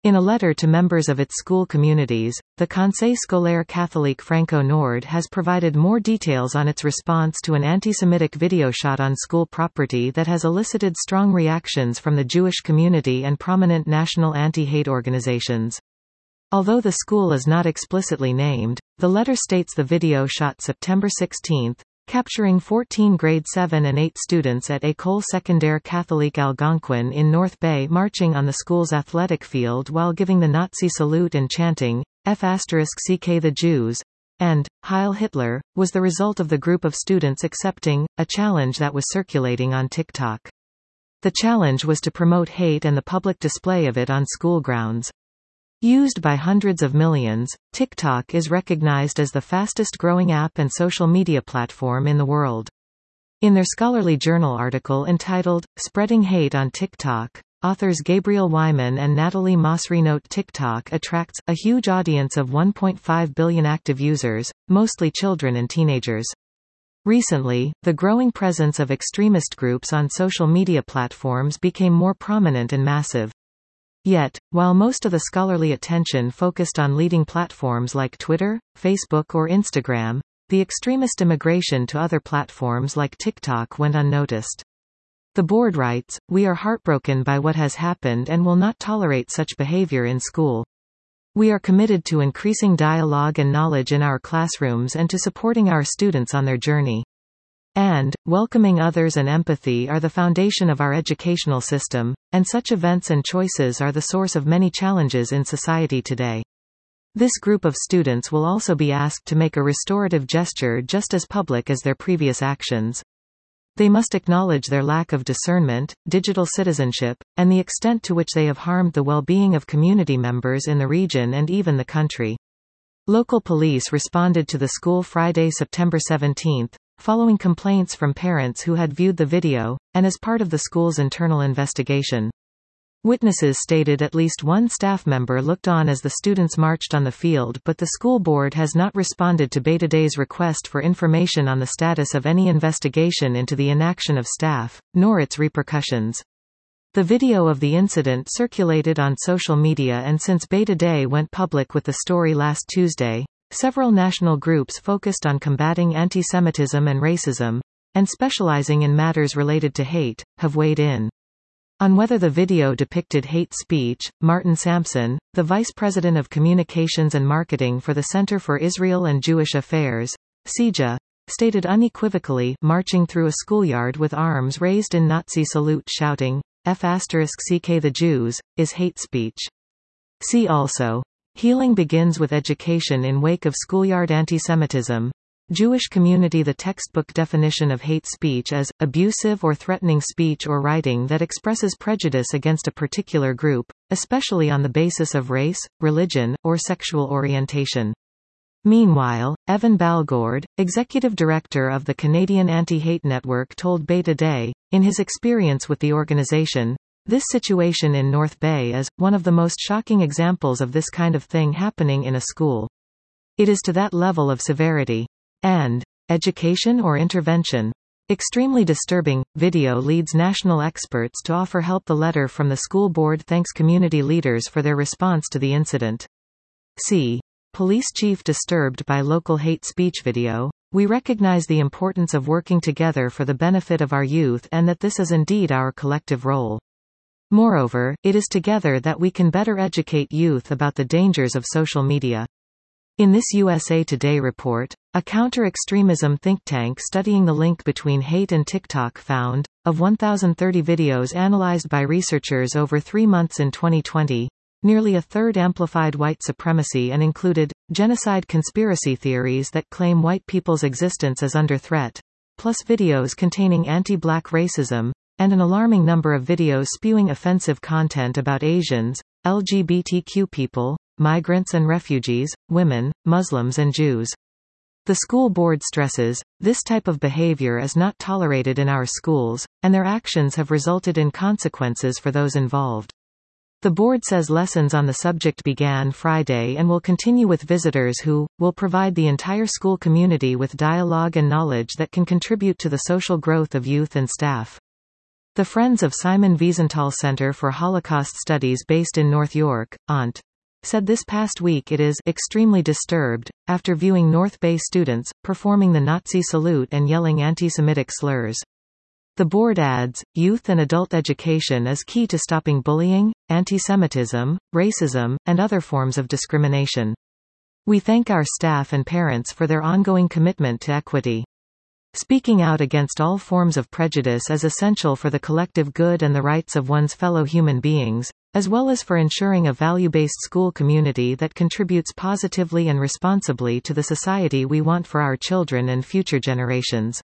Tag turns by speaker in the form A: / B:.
A: In a letter to members of its school communities, the Conseil scolaire catholique Franco-Nord has provided more details on its response to an anti-Semitic video shot on school property that has elicited strong reactions from the Jewish community and prominent national anti-hate organizations. Although the school is not explicitly named, the letter states the video shot September 16, capturing 14 grade 7 and 8 students at École Secondaire Catholique Algonquin in North Bay marching on the school's athletic field while giving the Nazi salute and chanting, F***ck the Jews, and Heil Hitler, was the result of the group of students accepting a challenge that was circulating on TikTok. The challenge was to promote hate and the public display of it on school grounds. Used by hundreds of millions, TikTok is recognized as the fastest-growing app and social media platform in the world. In their scholarly journal article entitled, Spreading Hate on TikTok, authors Gabriel Wyman and Natalie Mosry note TikTok attracts a huge audience of 1.5 billion active users, mostly children and teenagers. Recently, the growing presence of extremist groups on social media platforms became more prominent and massive. Yet, while most of the scholarly attention focused on leading platforms like Twitter, Facebook or Instagram, the extremist immigration to other platforms like TikTok went unnoticed. The board writes, "We are heartbroken by what has happened and will not tolerate such behavior in school. We are committed to increasing dialogue and knowledge in our classrooms and to supporting our students on their journey. And, welcoming others and empathy are the foundation of our educational system, and such events and choices are the source of many challenges in society today." This group of students will also be asked to make a restorative gesture just as public as their previous actions. They must acknowledge their lack of discernment, digital citizenship, and the extent to which they have harmed the well-being of community members in the region and even the country. Local police responded to the school Friday, September 17, following complaints from parents who had viewed the video, and as part of the school's internal investigation. Witnesses stated at least one staff member looked on as the students marched on the field, but the school board has not responded to Beta Day's request for information on the status of any investigation into the inaction of staff, nor its repercussions. The video of the incident circulated on social media, and since Beta Day went public with the story last Tuesday, several national groups focused on combating anti-Semitism and racism, and specializing in matters related to hate, have weighed in. On whether the video depicted hate speech, Martin Sampson, the Vice President of Communications and Marketing for the Center for Israel and Jewish Affairs, CIJA, stated unequivocally, marching through a schoolyard with arms raised in Nazi salute shouting, F***ck the Jews, is hate speech. See also, Healing begins with education in wake of schoolyard antisemitism. Jewish community. The textbook definition of hate speech is abusive or threatening speech or writing that expresses prejudice against a particular group, especially on the basis of race, religion, or sexual orientation. Meanwhile, Evan Balgord, executive director of the Canadian Anti-Hate Network, told Beta Day, in his experience with the organization, "This situation in North Bay is one of the most shocking examples of this kind of thing happening in a school. It is to that level of severity. And education or intervention? Extremely disturbing." Video leads national experts to offer help. The letter from the school board thanks community leaders for their response to the incident. See. Police chief disturbed by local hate speech video. "We recognize the importance of working together for the benefit of our youth and that this is indeed our collective role. Moreover, it is together that we can better educate youth about the dangers of social media." In this USA Today report, a counter-extremism think tank studying the link between hate and TikTok found, of 1,030 videos analyzed by researchers over 3 months in 2020, nearly a third amplified white supremacy and included genocide conspiracy theories that claim white people's existence as under threat, plus videos containing anti-black racism, and an alarming number of videos spewing offensive content about Asians, LGBTQ people, migrants and refugees, women, Muslims and Jews. The school board stresses, this type of behavior is not tolerated in our schools, and their actions have resulted in consequences for those involved. The board says lessons on the subject began Friday and will continue with visitors who will provide the entire school community with dialogue and knowledge that can contribute to the social growth of youth and staff. The Friends of Simon Wiesenthal Center for Holocaust Studies based in North York, ONT, said this past week it is extremely disturbed, after viewing North Bay students performing the Nazi salute and yelling anti-Semitic slurs. The board adds, youth and adult education is key to stopping bullying, anti-Semitism, racism, and other forms of discrimination. We thank our staff and parents for their ongoing commitment to equity. Speaking out against all forms of prejudice is essential for the collective good and the rights of one's fellow human beings, as well as for ensuring a value-based school community that contributes positively and responsibly to the society we want for our children and future generations.